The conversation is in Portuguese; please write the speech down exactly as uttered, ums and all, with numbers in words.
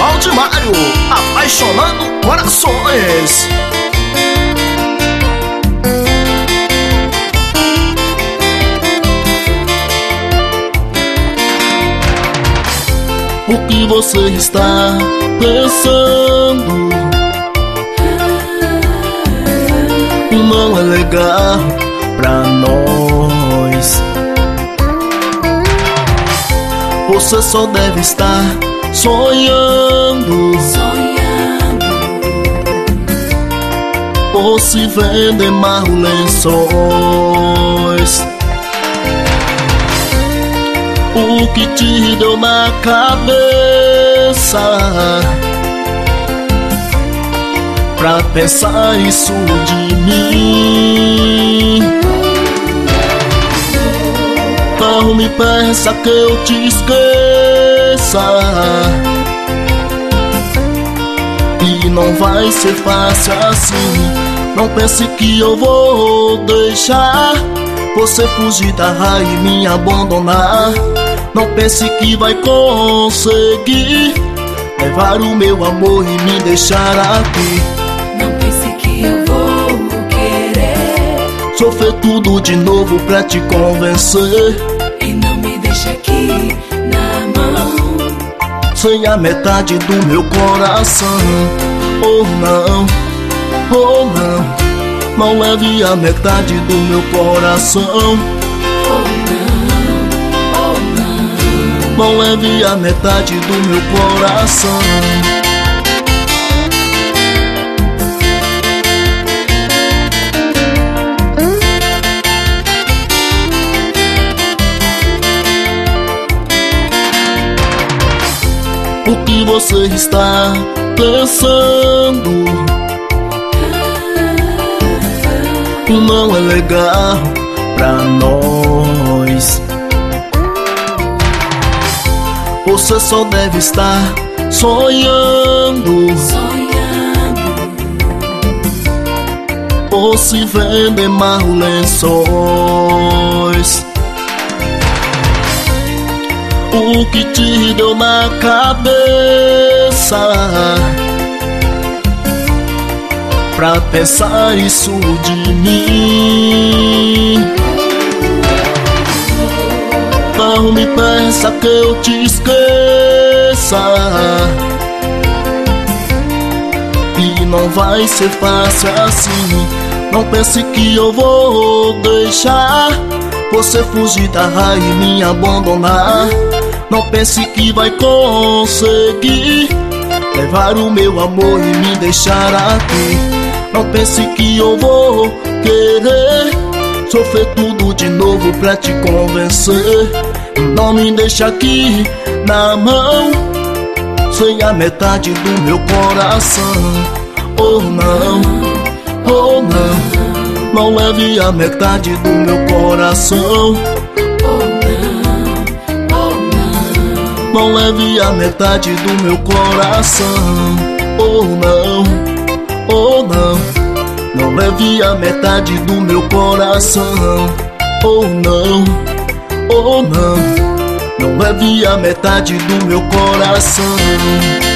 Valdimário, apaixonando corações. O que você está pensando não é legal pra nós. Você só deve estar sonhando, sonhando, ou se vender mais lençóis. O que te deu na cabeça pra pensar isso de mim? Não me peça que eu te esqueça, e não vai ser fácil assim. Não pense que eu vou deixar você fugir da raiz e me abandonar. Não pense que vai conseguir levar o meu amor e me deixar aqui. Não pense que eu vou querer sofrer tudo de novo pra te convencer. E não me deixa aqui na mão, sem a metade do meu coração. Oh não, oh não, não leve a metade do meu coração. oh não, oh não, não leve a metade do meu coração. O que você está pensando não é legal pra nós. Você só deve estar sonhando, sonhando, ou se vender mais lençóis. O que te deu na cabeça pra pensar isso de mim? Não me peça que eu te esqueça, e não vai ser fácil assim. Não pense que eu vou deixar você fugir da raiz e me abandonar. Não pense que vai conseguir levar o meu amor e me deixar aqui. Não pense que eu vou querer sofrer tudo de novo pra te convencer. Não me deixa aqui na mão, sem a metade do meu coração. Oh não, oh não, não leve a metade do meu coração. Não leve a metade do meu coração. Oh não, oh não, não leve a metade do meu coração. Oh não, oh não, não leve a metade do meu coração.